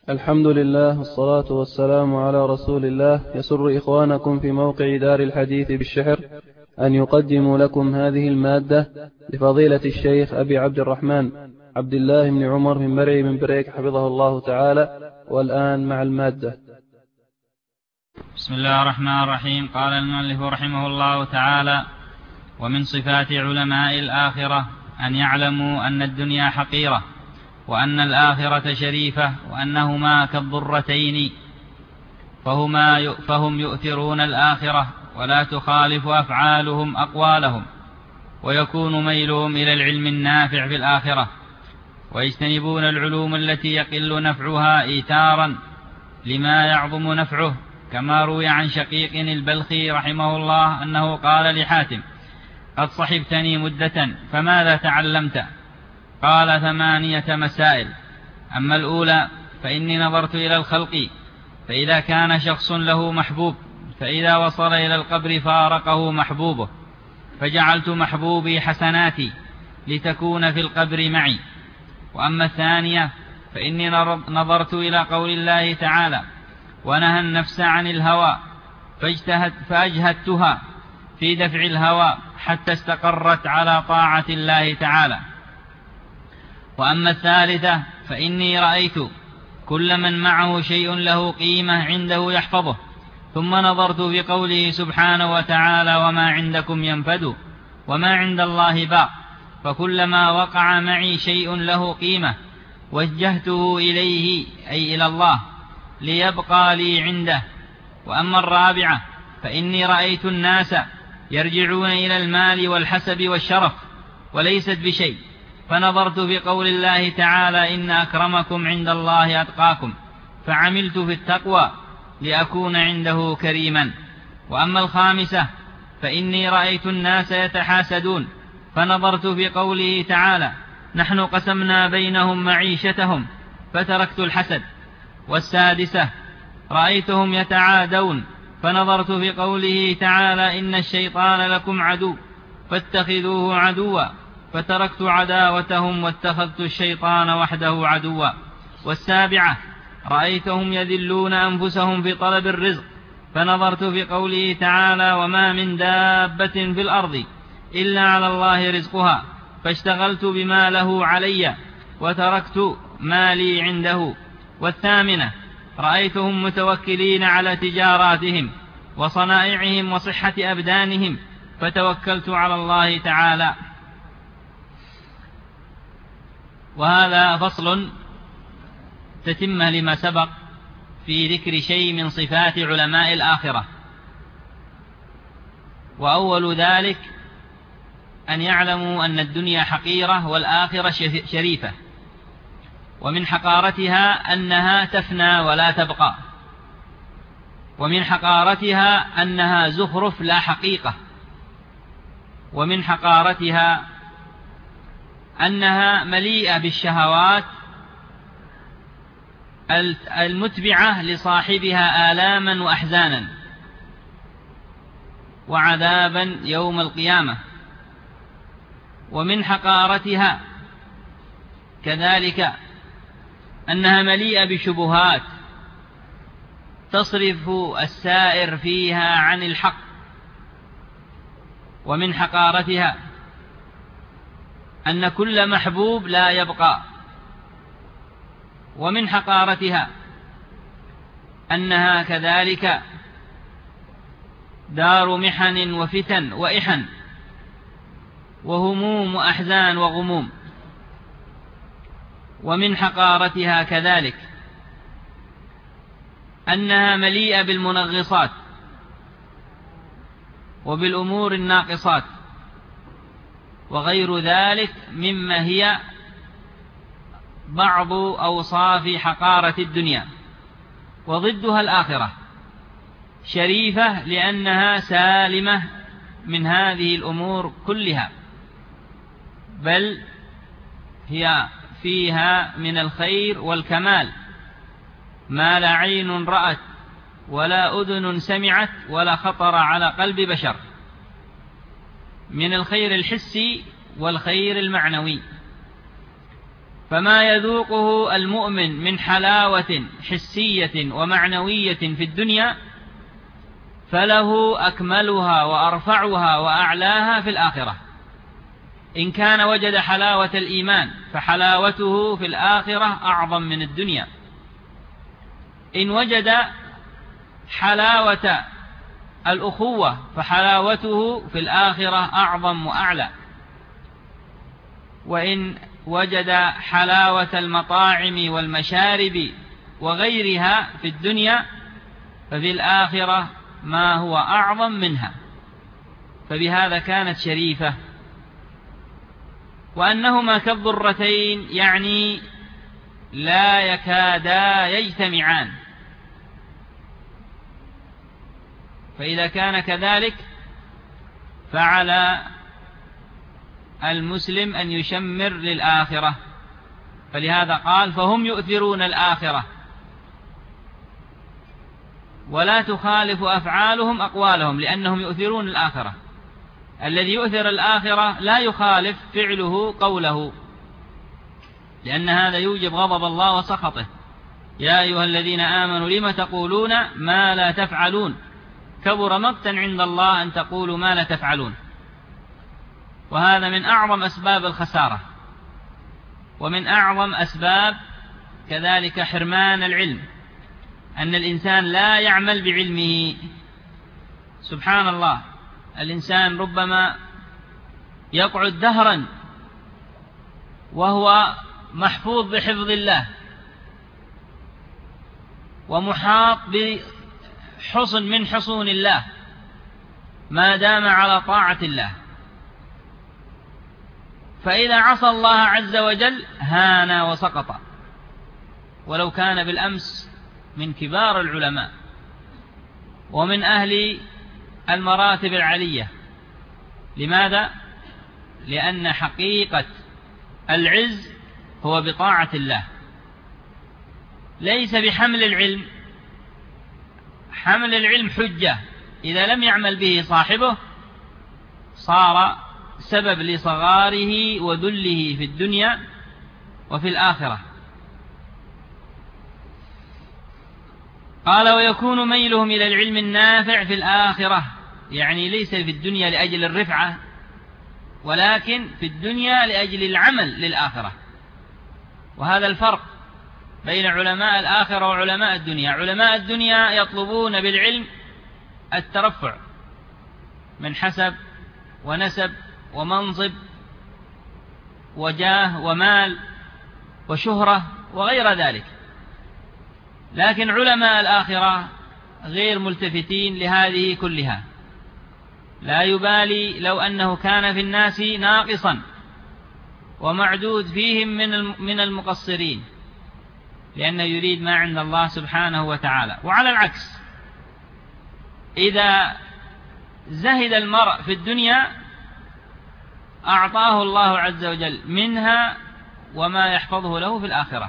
الحمد لله والصلاة والسلام على رسول الله. يسر إخوانكم في موقع دار الحديث بالشحر أن يقدموا لكم هذه المادة لفضيلة الشيخ أبي عبد الرحمن عبد الله بن عمر من مرعي من بريك حفظه الله تعالى. والآن مع المادة. بسم الله الرحمن الرحيم. قال المؤلف رحمه الله تعالى: ومن صفات علماء الآخرة أن يعلموا أن الدنيا حقيرة، وأن الآخرة شريفة، وأنهما كالضرتين، فهم يؤثرون الآخرة ولا تخالف أفعالهم أقوالهم، ويكون ميلهم إلى العلم النافع في الآخرة، ويجتنبون العلوم التي يقل نفعها إيثارا لما يعظم نفعه، كما روي عن شقيق البلخي رحمه الله أنه قال لحاتم: قد صحبتني مدة فماذا تعلمت؟ قال: 8 مسائل. أما الأولى فإني نظرت إلى الخلق، فإذا كان شخص له محبوب، فإذا وصل إلى القبر فارقه محبوبه، فجعلت محبوبي حسناتي لتكون في القبر معي. وأما الثانية فإني نظرت إلى قول الله تعالى: ونهى النفس عن الهوى فأجهدتها في دفع الهوى حتى استقرت على طاعة الله تعالى. وأما الثالثة فإني رأيت كل من معه شيء له قيمة عنده يحفظه، ثم نظرت في قوله سبحانه وتعالى: وما عندكم ينفد وما عند الله باق، فكلما وقع معي شيء له قيمة وجهته إليه، أي إلى الله، ليبقى لي عنده. وأما الرابعة فإني رأيت الناس يرجعون إلى المال والحسب والشرف وليست بشيء، فنظرت في قول الله تعالى: إن أكرمكم عند الله أتقاكم، فعملت في التقوى لأكون عنده كريما. وأما الخامسة فإني رأيت الناس يتحاسدون، فنظرت في قوله تعالى: نحن قسمنا بينهم معيشتهم، فتركت الحسد. والسادسة رأيتهم يتعادون، فنظرت في قوله تعالى: إن الشيطان لكم عدو فاتخذوه عدوا، فتركت عداوتهم واتخذت الشيطان وحده عدوا. والسابعة رأيتهم يذلون أنفسهم في طلب الرزق، فنظرت في قوله تعالى: وما من دابة في الأرض إلا على الله رزقها، فاشتغلت بما له علي وتركت ما لي عنده. والثامنة رأيتهم متوكلين على تجاراتهم وصنائعهم وصحة أبدانهم، فتوكلت على الله تعالى. وهذا فصل تتمة لما سبق في ذكر شيء من صفات علماء الآخرة. وأول ذلك أن يعلموا أن الدنيا حقيرة والآخرة شريفة، ومن حقارتها أنها تفنى ولا تبقى، ومن حقارتها أنها زخرف لا حقيقة، ومن حقارتها أنها مليئة بالشهوات المتبعة لصاحبها آلاما وأحزانا وعذابا يوم القيامة. ومن حقارتها كذلك أنها مليئة بشبهات تصرف السائر فيها عن الحق. ومن حقارتها أن كل محبوب لا يبقى. ومن حقارتها أنها كذلك دار محن وفتن وإحن وهموم وأحزان وغموم. ومن حقارتها كذلك أنها مليئة بالمنغصات وبالأمور الناقصات وغير ذلك مما هي بعض أوصاف حقارة الدنيا. وضدها الآخرة شريفة لأنها سالمة من هذه الأمور كلها، بل هي فيها من الخير والكمال ما لا عين رأت ولا أذن سمعت ولا خطر على قلب بشر، من الخير الحسي والخير المعنوي. فما يذوقه المؤمن من حلاوة حسية ومعنوية في الدنيا فله أكملها وأرفعها وأعلاها في الآخرة. إن كان وجد حلاوة الإيمان فحلاوته في الآخرة أعظم من الدنيا. إن وجد حلاوة الأخوة فحلاوته في الآخرة أعظم وأعلى. وإن وجد حلاوة المطاعم والمشارب وغيرها في الدنيا ففي الآخرة ما هو أعظم منها، فبهذا كانت شريفة. وأنهما كالضرتين يعني لا يكادا يجتمعان. فإذا كان كذلك فعلى المسلم أن يشمر للآخرة، فلهذا قال فهم يؤثرون الآخرة، ولا تخالف أفعالهم أقوالهم لأنهم يؤثرون الآخرة. الذي يؤثر الآخرة لا يخالف فعله قوله، لأن هذا يوجب غضب الله وسخطه. يا أيها الذين آمنوا لم تقولون ما لا تفعلون كبر مقتا عند الله أن تقولوا ما لا تفعلون. وهذا من أعظم أسباب الخسارة، ومن أعظم أسباب كذلك حرمان العلم، أن الإنسان لا يعمل بعلمه. سبحان الله، الإنسان ربما يقعد دهرا وهو محفوظ بحفظ الله ومحاط بحصن من حصون الله ما دام على طاعة الله، فإذا عصى الله عز وجل هان وسقط، ولو كان بالأمس من كبار العلماء ومن أهل المراتب العلية. لماذا؟ لأن حقيقة العز هو بطاعة الله، ليس بحمل العلم. حمل العلم حجة، إذا لم يعمل به صاحبه صار سبب لصغاره وذله في الدنيا وفي الآخرة. قال ويكون ميلهم إلى العلم النافع في الآخرة، يعني ليس في الدنيا لأجل الرفعة، ولكن في الدنيا لأجل العمل للآخرة. وهذا الفرق بين علماء الآخرة وعلماء الدنيا. علماء الدنيا يطلبون بالعلم الترفع من حسب ونسب ومنصب وجاه ومال وشهرة وغير ذلك، لكن علماء الآخرة غير ملتفتين لهذه كلها. لا يبالي لو أنه كان في الناس ناقصا ومعدود فيهم من المقصرين، لأنه يريد ما عند الله سبحانه وتعالى. وعلى العكس، إذا زهد المرء في الدنيا أعطاه الله عز وجل منها وما يحفظه له في الآخرة.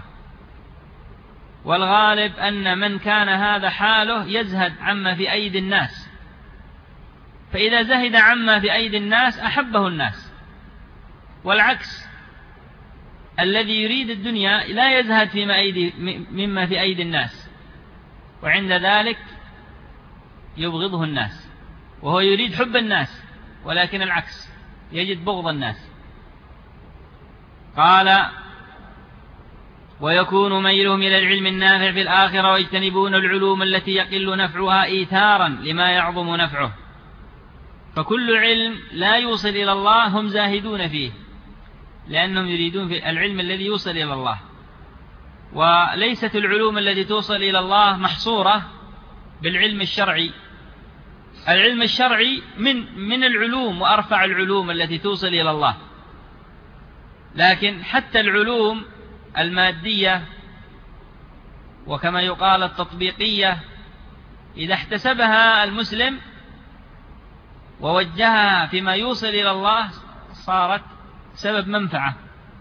والغالب أن من كان هذا حاله يزهد عما في أيدي الناس، فإذا زهد عما في أيدي الناس أحبه الناس. والعكس، الذي يريد الدنيا لا يزهد مما في أيدي الناس، وعند ذلك يبغضه الناس، وهو يريد حب الناس، ولكن العكس يجد بغض الناس. قال ويكون ميلهم إلى العلم النافع في الآخرة ويجتنبون العلوم التي يقل نفعها إيثارا لما يعظم نفعه. فكل علم لا يوصل إلى الله هم زاهدون فيه، لأنهم يريدون في العلم الذي يوصل إلى الله. وليست العلوم التي توصل إلى الله محصورة بالعلم الشرعي. العلم الشرعي من العلوم وأرفع العلوم التي توصل إلى الله، لكن حتى العلوم المادية وكما يقال التطبيقية إذا احتسبها المسلم ووجهها فيما يوصل إلى الله صارت سبب منفعة.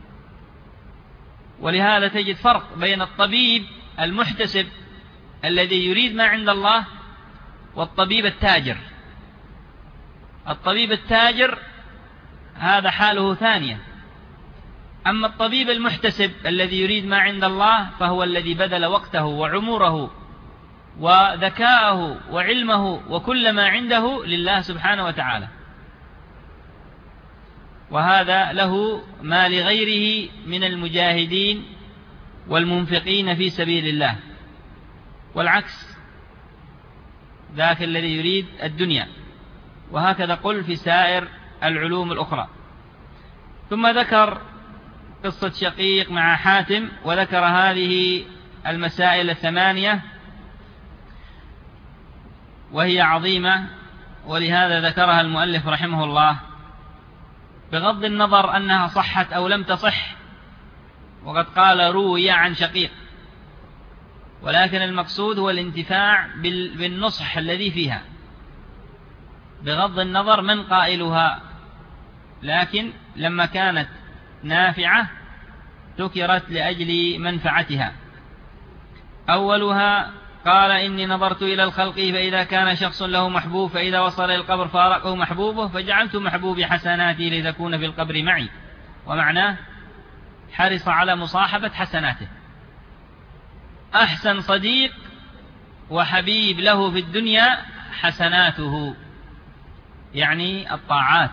ولهذا تجد فرق بين الطبيب المحتسب الذي يريد ما عند الله والطبيب التاجر. الطبيب التاجر هذا حاله ثانية، أما الطبيب المحتسب الذي يريد ما عند الله فهو الذي بذل وقته وعمره وذكاءه وعلمه وكل ما عنده لله سبحانه وتعالى، وهذا له ما لغيره من المجاهدين والمنفقين في سبيل الله، والعكس ذاك الذي يريد الدنيا. وهكذا قل في سائر العلوم الأخرى. ثم ذكر قصة شقيق مع حاتم، وذكر هذه المسائل 8 وهي عظيمة، ولهذا ذكرها المؤلف رحمه الله، بغض النظر أنها صحت أو لم تصح، وقد قال روي عن شقيق، ولكن المقصود هو الانتفاع بالنصح الذي فيها بغض النظر من قائلها، لكن لما كانت نافعة ذكرت لأجل منفعتها. أولها قال إني نظرت إلى الخلق فإذا كان شخص له محبوب فإذا وصل إلى القبر فارقه محبوبه فجعلت محبوبي حسناتي لتكون في القبر معي، ومعناه حرص على مصاحبة حسناته. أحسن صديق وحبيب له في الدنيا حسناته، يعني الطاعات،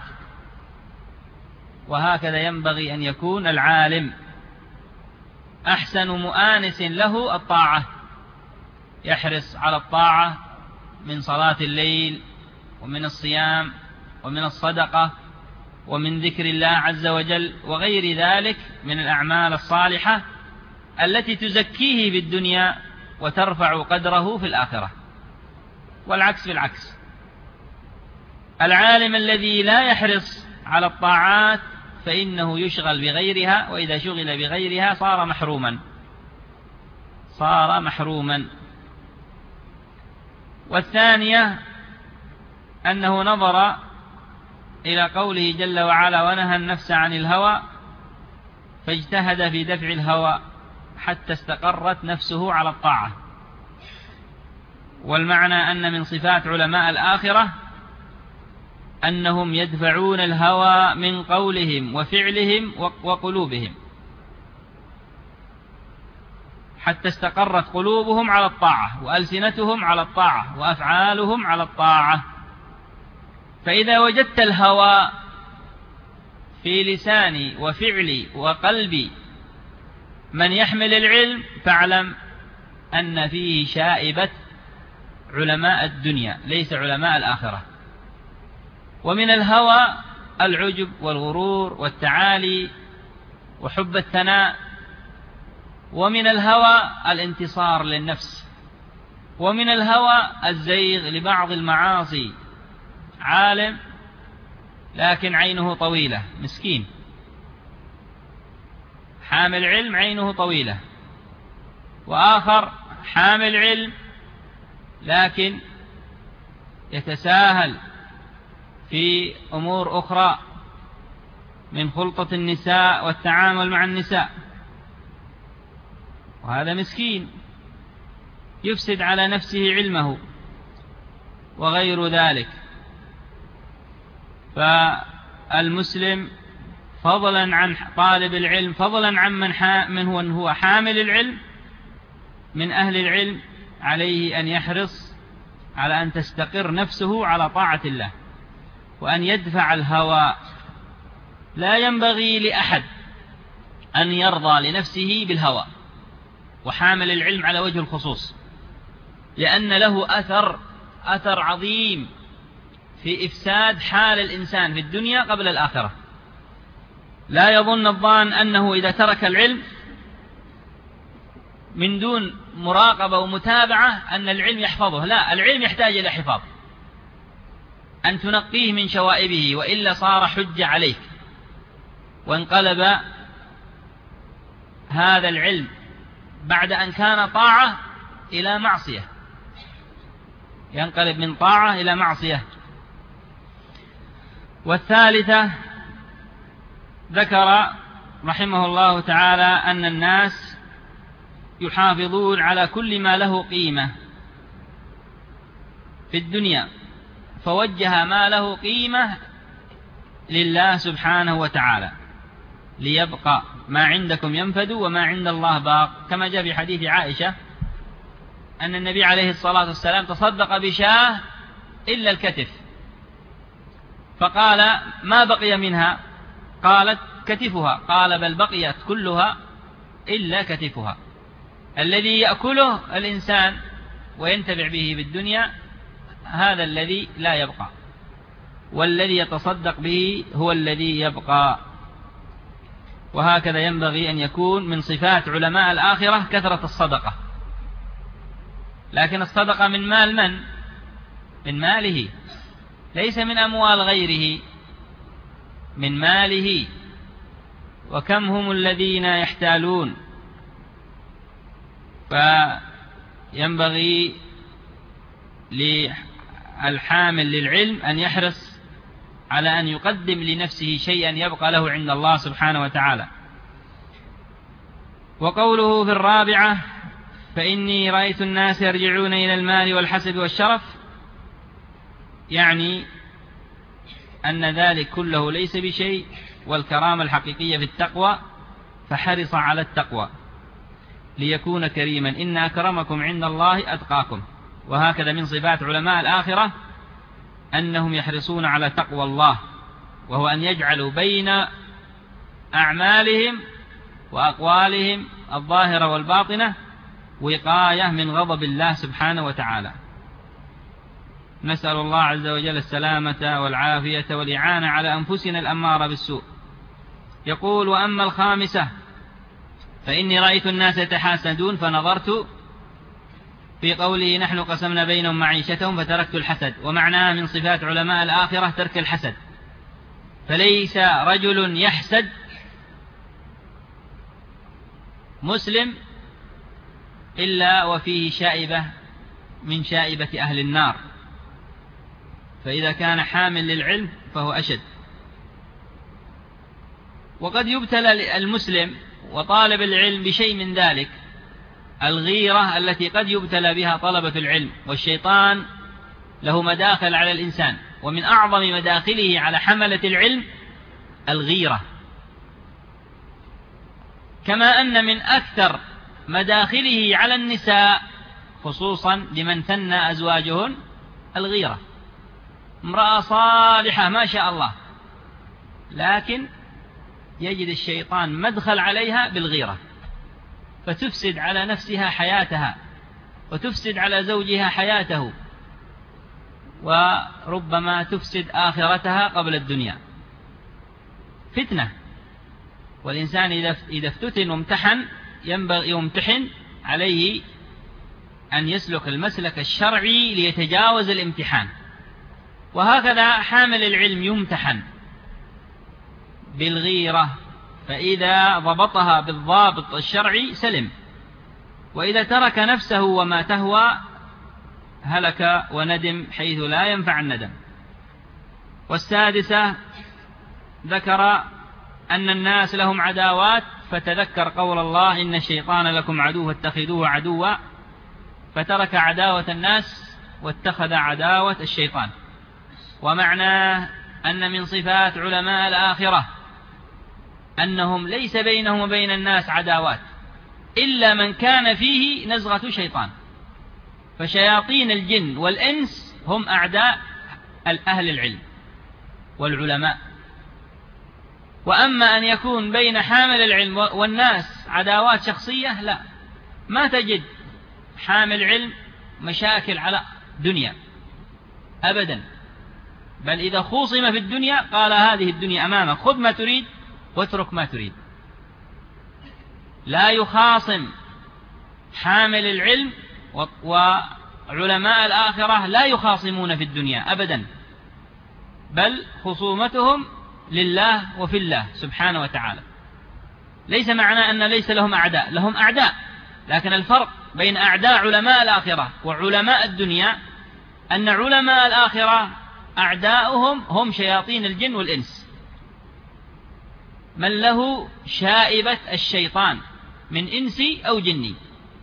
وهكذا ينبغي أن يكون العالم. أحسن مؤانس له الطاعة، يحرص على الطاعة من صلاة الليل ومن الصيام ومن الصدقة ومن ذكر الله عز وجل وغير ذلك من الأعمال الصالحة التي تزكيه بالدنيا وترفع قدره في الآخرة. والعكس بالعكس، العالم الذي لا يحرص على الطاعات فإنه يشغل بغيرها، وإذا شغل بغيرها صار محروما. والثانية أنه نظر إلى قوله جل وعلا ونهى النفس عن الهوى فاجتهد في دفع الهوى حتى استقرت نفسه على الطاعة. والمعنى أن من صفات علماء الآخرة أنهم يدفعون الهوى من قولهم وفعلهم وقلوبهم حتى استقرت قلوبهم على الطاعة وألسنتهم على الطاعة وأفعالهم على الطاعة. فإذا وجدت الهوى في لساني وفعلي وقلبي من يحمل العلم فاعلم أن فيه شائبة علماء الدنيا ليس علماء الآخرة. ومن الهوى العجب والغرور والتعالي وحب الثناء، ومن الهوى الانتصار للنفس، ومن الهوى الزيغ لبعض المعاصي. عالم لكن عينه طويلة، مسكين، حامل علم عينه طويلة، وآخر حامل علم لكن يتساهل في أمور أخرى من خلطة النساء والتعامل مع النساء، وهذا مسكين يفسد على نفسه علمه وغير ذلك. فالمسلم فضلا عن طالب العلم، فضلا عن من هو حامل العلم من أهل العلم، عليه أن يحرص على أن تستقر نفسه على طاعة الله وأن يدفع الهوى. لا ينبغي لأحد أن يرضى لنفسه بالهوى، وحامل العلم على وجه الخصوص، لأن له أثر عظيم في إفساد حال الإنسان في الدنيا قبل الآخرة. لا يظن الظان أنه إذا ترك العلم من دون مراقبة ومتابعة أن العلم يحفظه، لا، العلم يحتاج إلى حفاظ، أن تنقيه من شوائبه، وإلا صار حجة عليك، وانقلب هذا العلم بعد أن كان طاعة إلى معصية، ينقلب من طاعة إلى معصية. والثالثة ذكر رحمه الله تعالى أن الناس يحافظون على كل ما له قيمة في الدنيا، فوجه ما له قيمة لله سبحانه وتعالى ليبقى ما عندكم ينفد وما عند الله باق، كما جاء في حديث عائشة أن النبي عليه الصلاة والسلام تصدق بشاه إلا الكتف، فقال ما بقي منها؟ قالت كتفها، قال بل بقيت كلها إلا كتفها. الذي يأكله الإنسان وينتفع به بالدنيا هذا الذي لا يبقى، والذي يتصدق به هو الذي يبقى. وهكذا ينبغي أن يكون من صفات علماء الآخرة كثرة الصدقة. لكن الصدقة من مال من؟ من ماله، ليس من أموال غيره، من ماله. وكم هم الذين يحتالون. فينبغي للحامل للعلم أن يحرص على أن يقدم لنفسه شيئا يبقى له عند الله سبحانه وتعالى. وقوله في الرابعة فإني رأيت الناس يرجعون إلى المال والحسب والشرف، يعني أن ذلك كله ليس بشيء، والكرامة الحقيقية في التقوى، فحرص على التقوى ليكون كريما. إن أكرمكم عند الله أتقاكم. وهكذا من صفات علماء الآخرة أنهم يحرصون على تقوى الله، وهو أن يجعلوا بين أعمالهم وأقوالهم الظاهرة والباطنة وقاية من غضب الله سبحانه وتعالى. نسأل الله عز وجل السلامة والعافية والإعانة على أنفسنا الأمارة بالسوء. يقول وأما الخامسة فإني رأيت الناس يتحاسدون فنظرت في قوله نحن قسمنا بينهم معيشتهم فتركت الحسد، ومعناه من صفات علماء الآخرة ترك الحسد. فليس رجل يحسد مسلم إلا وفيه شائبة من شائبة أهل النار، فإذا كان حامل للعلم فهو أشد. وقد يبتلى المسلم وطالب العلم بشيء من ذلك، الغيرة التي قد يبتلى بها طلبة العلم. والشيطان له مداخل على الإنسان، ومن أعظم مداخله على حملة العلم الغيرة، كما أن من أكثر مداخله على النساء خصوصا لمن ثنى أزواجهن الغيرة. امرأة صالحة ما شاء الله، لكن يجد الشيطان مدخل عليها بالغيرة، فتفسد على نفسها حياتها، وتفسد على زوجها حياته، وربما تفسد آخرتها قبل الدنيا. فتنة. والإنسان إذا افتتن وامتحن ينبغي يمتحن عليه أن يسلك المسلك الشرعي ليتجاوز الامتحان. وهكذا حامل العلم يمتحن بالغيرة، فإذا ضبطها بالضابط الشرعي سلم، وإذا ترك نفسه وما تهوى هلك وندم حيث لا ينفع الندم. والسادسة ذكر أن الناس لهم عداوات، فتذكر قول الله إن الشيطان لكم عدو فاتخذوه عدوا، فترك عداوة الناس واتخذ عداوة الشيطان. ومعناه أن من صفات علماء الآخرة أنهم ليس بينهم وبين الناس عداوات إلا من كان فيه نزغة شيطان. فشياطين الجن والإنس هم أعداء أهل العلم والعلماء. وأما أن يكون بين حامل العلم والناس عداوات شخصية، لا، ما تجد حامل علم مشاكل على دنيا أبدا، بل إذا خوصم في الدنيا قال هذه الدنيا أمامك، خذ ما تريد واترك ما تريد. لا يخاصم حامل العلم، وعلماء الآخرة لا يخاصمون في الدنيا أبدا، بل خصومتهم لله وفي الله سبحانه وتعالى. ليس معنى أن ليس لهم أعداء، لهم أعداء، لكن الفرق بين أعداء علماء الآخرة وعلماء الدنيا أن علماء الآخرة أعداؤهم هم شياطين الجن والإنس، من له شائبة الشيطان من إنسي أو جني،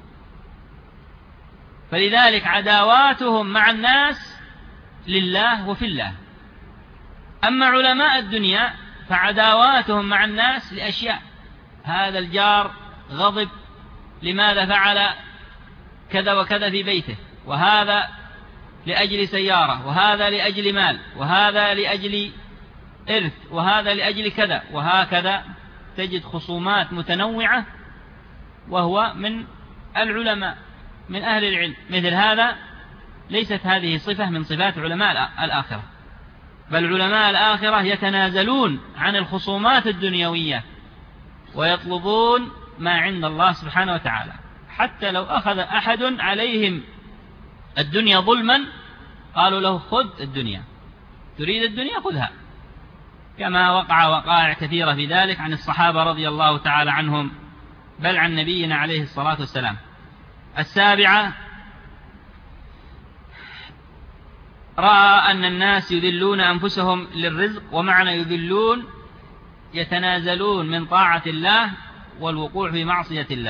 فلذلك عداواتهم مع الناس لله وفي الله. أما علماء الدنيا فعداواتهم مع الناس لأشياء هذا الجار غضب لماذا فعل كذا وكذا في بيته، وهذا لأجل سيارة، وهذا لأجل مال، وهذا لأجل إرث، وهذا لأجل كذا، وهكذا تجد خصومات متنوعة، وهو من العلماء من أهل العلم. مثل هذا ليست هذه صفة من صفات علماء الآخرة، بل علماء الآخرة يتنازلون عن الخصومات الدنيوية ويطلبون ما عند الله سبحانه وتعالى. حتى لو أخذ أحد عليهم الدنيا ظلما قالوا له خذ الدنيا، تريد الدنيا خذها، كما وقع وقائع كثيرة في ذلك عن الصحابة رضي الله تعالى عنهم، بل عن نبينا عليه الصلاة والسلام. 7، رأى أن الناس يذلون أنفسهم للرزق، ومعنى يذلون يتنازلون من طاعة الله والوقوع في معصية الله،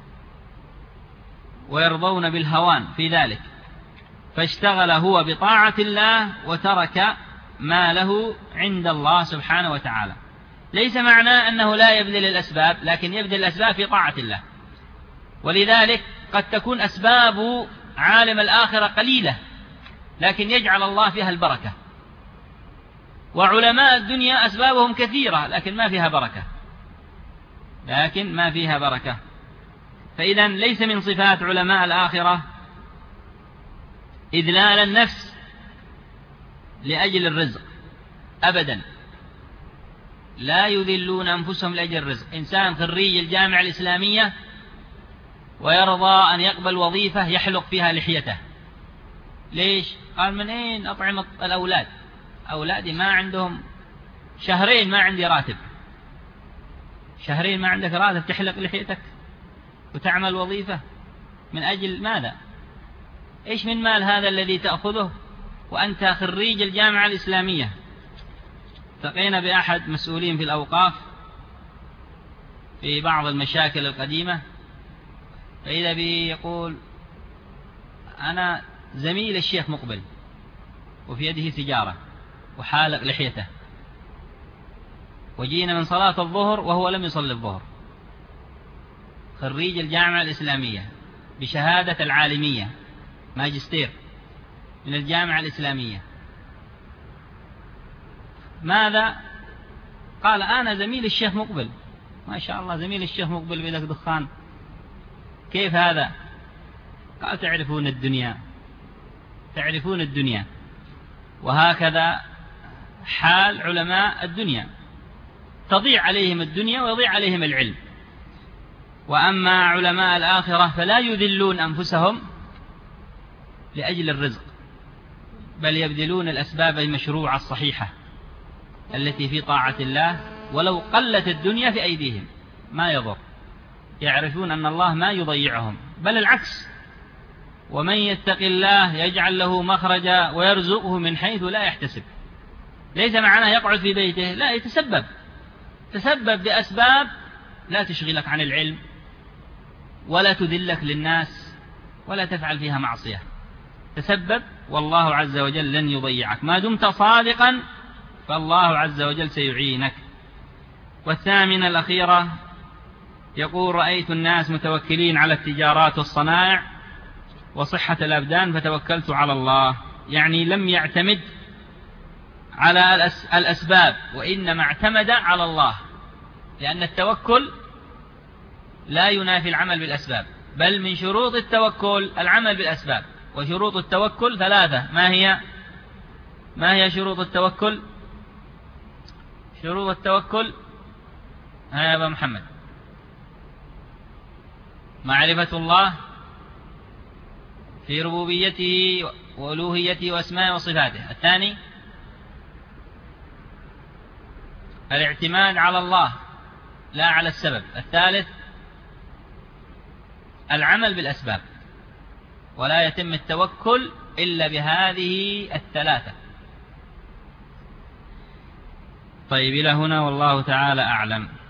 ويرضون بالهوان في ذلك، فاشتغل هو بطاعة الله وترك ما له عند الله سبحانه وتعالى. ليس معناه أنه لا يبذل الأسباب، لكن يبذل الأسباب في طاعة الله. ولذلك قد تكون أسباب عالم الآخرة قليلة لكن يجعل الله فيها البركة، وعلماء الدنيا أسبابهم كثيرة لكن ما فيها بركة. فإذا ليس من صفات علماء الآخرة إذلال النفس لأجل الرزق أبدا، لا يذلون أنفسهم لأجل الرزق. إنسان خريج الجامعة الإسلامية ويرضى أن يقبل وظيفة يحلق فيها لحيته، ليش؟ قال من أين أطعم الأولاد؟ أولادي ما عندهم، شهرين ما عندي راتب. شهرين ما عندك راتب تحلق لحيتك وتعمل وظيفة من أجل ماذا؟ إيش من مال هذا الذي تأخذه وأنت خريج الجامعة الإسلامية؟ التقينا بأحد مسؤولين في الأوقاف في بعض المشاكل القديمة، فإذا به يقول أنا زميل الشيخ مقبل وفي يده سيجارة وحالق لحيته، وجينا من صلاة الظهر وهو لم يصلي الظهر، خريج الجامعة الإسلامية بشهادة العالمية ماجستير من الجامعة الإسلامية. ماذا؟ قال أنا زميل الشيخ مقبل. ما شاء الله، زميل الشيخ مقبل بيدك دخان، كيف هذا؟ قال تعرفون الدنيا. وهكذا حال علماء الدنيا، تضيع عليهم الدنيا ويضيع عليهم العلم. وأما علماء الآخرة فلا يذلون أنفسهم لأجل الرزق، بل يبذلون الأسباب المشروعة الصحيحة التي في طاعة الله، ولو قلت الدنيا في أيديهم ما يضر، يعرفون أن الله ما يضيعهم، بل العكس، ومن يتق الله يجعل له مخرجا ويرزقه من حيث لا يحتسب. ليس معناه يقعد في بيته، لا، يتسبب بأسباب لا تشغلك عن العلم ولا تذلك للناس ولا تفعل فيها معصية، تسبب والله عز وجل لن يضيعك ما دمت صادقا، فالله عز وجل سيعينك. 8 الأخيرة يقول رأيت الناس متوكلين على التجارات والصنائع وصحة الأبدان فتوكلت على الله، يعني لم يعتمد على الأسباب وإنما اعتمد على الله، لأن التوكل لا ينافي العمل بالأسباب، بل من شروط التوكل العمل بالأسباب. وشروط التوكل 3. ما هي شروط التوكل؟ شروط التوكل يا أبا محمد: معرفة الله في ربوبيته وألوهيته وأسمائه وصفاته. 2 الاعتماد على الله لا على السبب. 3 العمل بالأسباب. ولا يتم التوكل إلا بهذه 3. طيب، إلى هنا والله تعالى أعلم.